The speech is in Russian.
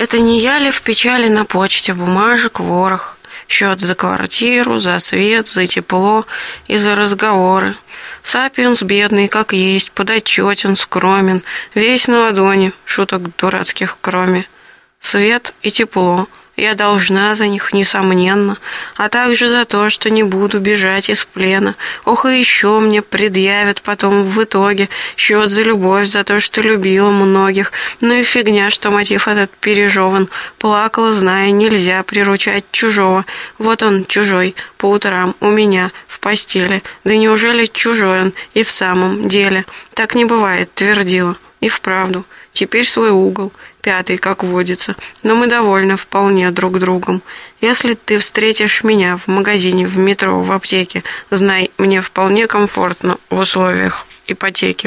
Это не я ли в печали на почте бумажек ворох? Счет за квартиру, за свет, за тепло и за разговоры. Сапиенс бедный, как есть, подотчетен, скромен, весь на ладони, шуток дурацких кроме. Свет и тепло. Я должна за них, несомненно, а также за то, что не буду бежать из плена. Ох, и еще мне предъявят потом в итоге счет за любовь, за то, что любила многих. Ну и фигня, что мотив этот пережеван. Плакала, зная, нельзя приручать чужого. Вот он, чужой, по утрам у меня в постели. Да неужели чужой он и в самом деле? Так не бывает, твердила. И вправду, теперь свой угол, пятый, как водится, но мы довольны вполне друг другом. Если ты встретишь меня в магазине, в метро, в аптеке, знай, мне вполне комфортно в условиях ипотеки.